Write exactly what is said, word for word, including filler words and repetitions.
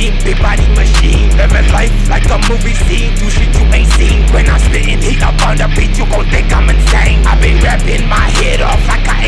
team, big body machine. Living life like a movie scene, do shit you ain't seen. When I'm spitting heat up on the beat, you gon' think I'm insane. I been rapping my head off like I